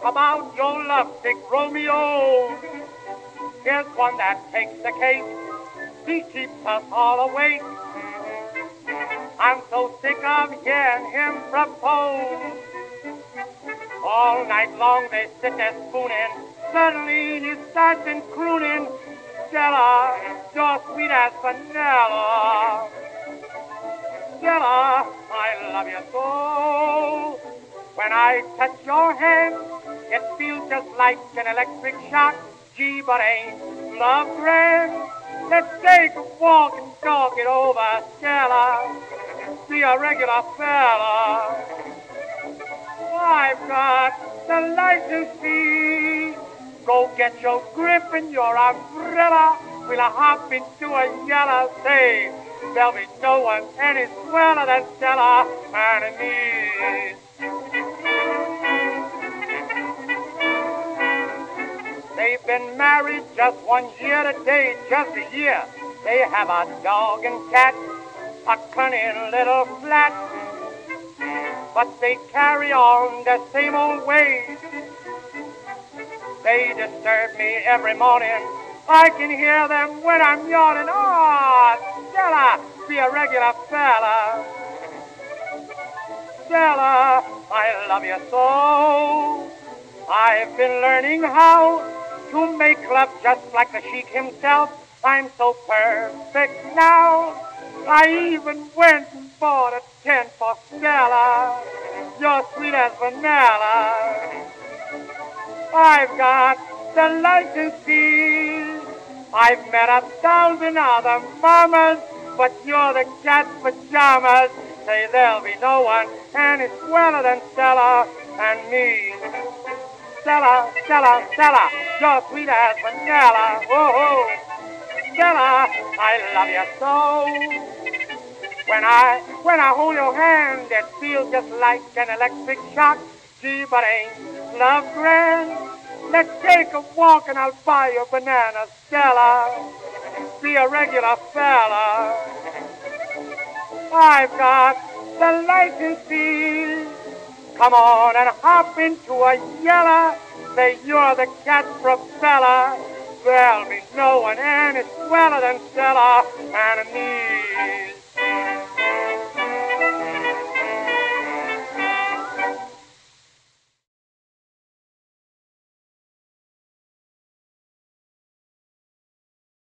about your lovesick Romeo. Here's one that takes the cake. He keeps us all awake. I'm so sick of hearing him propose. All night long they sit there spooning. Suddenly he starts in crooning. Stella, you're sweet as vanilla. Stella, I love you so. When I touch your hand, it feels just like an electric shock. Gee, but ain't love grand? Let's take a walk and talk it over, Stella. Be a regular fella. I've got the license fee. Go get your grip and your umbrella. We'll hop into a yellow say. There'll be no one any sweller than Stella and me. They've been married just 1 year today, just a year. They have a dog and cat, a cunning little flat. But they carry on the same old ways. They disturb me every morning. I can hear them when I'm yawning. Oh, Stella, be a regular fella. Stella, I love you so. I've been learning how to make love just like the Sheik himself. I'm so perfect now. I even went and bought a tent for Stella. You're sweet as vanilla. I've got the license fee. I've met 1,000 other mamas, but you're the cat's pajamas. Say there'll be no one any sweller than Stella and me. Stella, Stella, Stella, you're sweet as vanilla. Oh, Stella, I love you so. When I hold your hand, it feels just like an electric shock. Gee, but ain't love grand? Let's take a walk and I'll buy you a banana, Stella. Be a regular fella. I've got the license fee. Come on and hop into a yellow. Say you're the cat propeller. There'll be no one any sweller than Stella and me.